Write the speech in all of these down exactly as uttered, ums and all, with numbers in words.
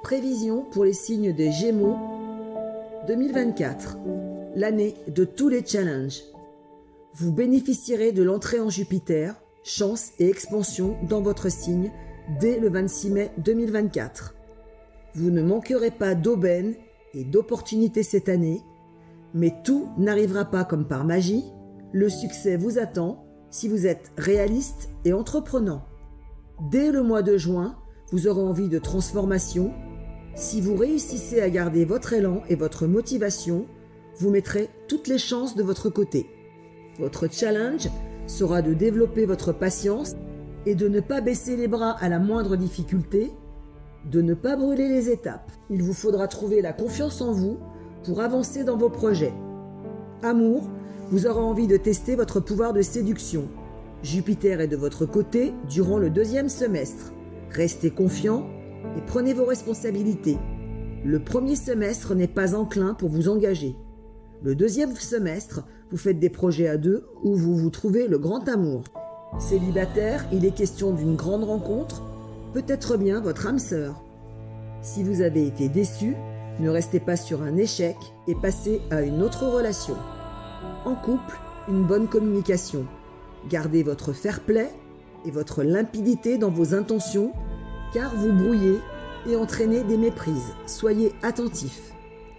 Prévision pour les signes des Gémeaux deux mille vingt-quatre, l'année de tous les challenges. Vous bénéficierez de l'entrée en Jupiter, chance et expansion dans votre signe dès le vingt-six mai deux mille vingt-quatre. Vous ne manquerez pas d'aubaines et d'opportunités cette année, mais tout n'arrivera pas comme par magie. Le succès vous attend si vous êtes réaliste et entreprenant. Dès le mois de juin, vous aurez envie de transformation. Si vous réussissez à garder votre élan et votre motivation, vous mettrez toutes les chances de votre côté. Votre challenge sera de développer votre patience et de ne pas baisser les bras à la moindre difficulté, de ne pas brûler les étapes. Il vous faudra trouver la confiance en vous pour avancer dans vos projets. Amour, vous aurez envie de tester votre pouvoir de séduction. Jupiter est de votre côté durant le deuxième semestre. Restez confiant et prenez vos responsabilités. Le premier semestre n'est pas enclin pour vous engager. Le deuxième semestre, vous faites des projets à deux où vous vous trouvez le grand amour. Célibataire, il est question d'une grande rencontre, peut-être bien votre âme sœur. Si vous avez été déçu, ne restez pas sur un échec et passez à une autre relation. En couple, une bonne communication. Gardez votre fair-play et votre limpidité dans vos intentions, car vous brouillez et entraînez des méprises. Soyez attentifs.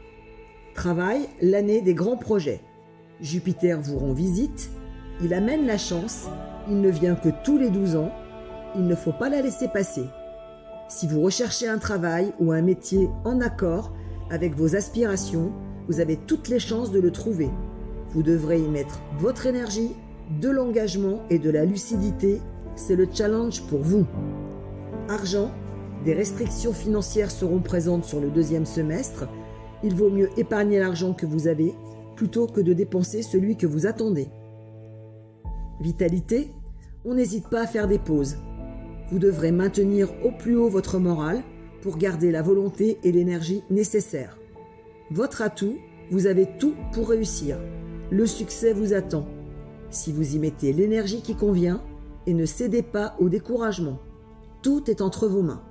Travail, l'année des grands projets. Jupiter vous rend visite, il amène la chance, il ne vient que tous les douze ans, il ne faut pas la laisser passer. Si vous recherchez un travail ou un métier en accord avec vos aspirations, vous avez toutes les chances de le trouver. Vous devrez y mettre votre énergie, de l'engagement et de la lucidité, c'est le challenge pour vous. Argent, des restrictions financières seront présentes sur le deuxième semestre. Il vaut mieux épargner l'argent que vous avez plutôt que de dépenser celui que vous attendez. Vitalité, on n'hésite pas à faire des pauses. Vous devrez maintenir au plus haut votre morale pour garder la volonté et l'énergie nécessaires. Votre atout, vous avez tout pour réussir. Le succès vous attend. Si vous y mettez l'énergie qui convient et ne cédez pas au découragement. Tout est entre vos mains.